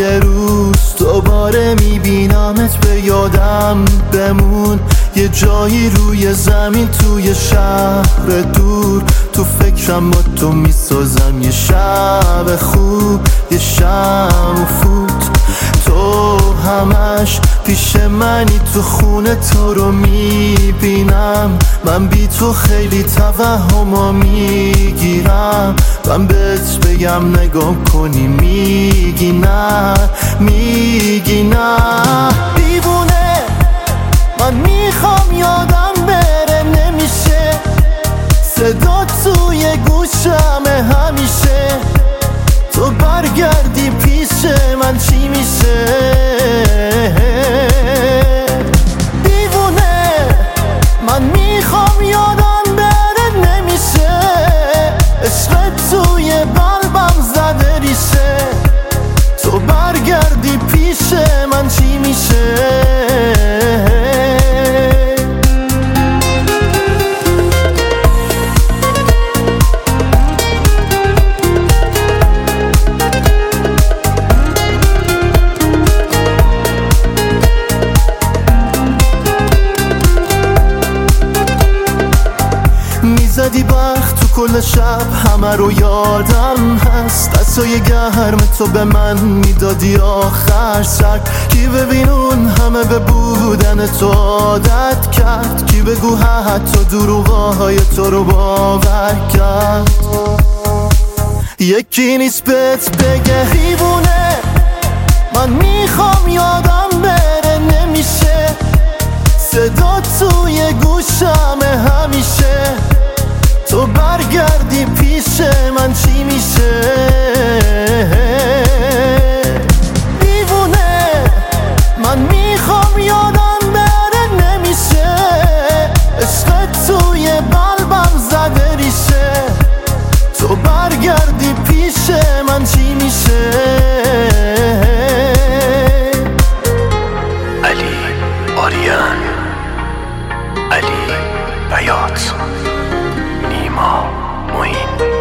یه روز دوباره میبینمت به یادم بمون، یه جایی روی زمین توی شهر دور، تو فکرم با تو میسازم یه شب خوب، یه شم و فوت. تو همش پیش منی، تو خونه تو رو میبینم، من بی تو خیلی توهمو میگیرم. من بهت بگم نگاه کنی میگی نه، میگی نه. دیوونه من میخوام یادم بره نمیشه، صدا توی گوشمه همیشه. تو برگردی پیش من چی میشه؟ دیوونه من میخوام یادم بره نمیشه، عشق توی قلبم زده ریشه. تو برگردی پیش من چی میشه؟ میزدی برق تو کل شب، همه رو یادم هست. دستای گرم تو به من میدادی آخر سر. کی ببین اون همه به بودن تو عادت کرد، کی بگو حتی دروغای تو رو باور کرد. یکی نیست بهت بگه دیوونه من میخوام یادم بره نمیشه، صدا توی گوشمه همیشه. تو برگردی پیش من چی میشه؟ دیوونه من میخوام یادم بره نمیشه، عشق توی قلبم زده ریشه. تو برگردی پیش من چی میشه؟ علی آریان، علی بیات، نیما معین.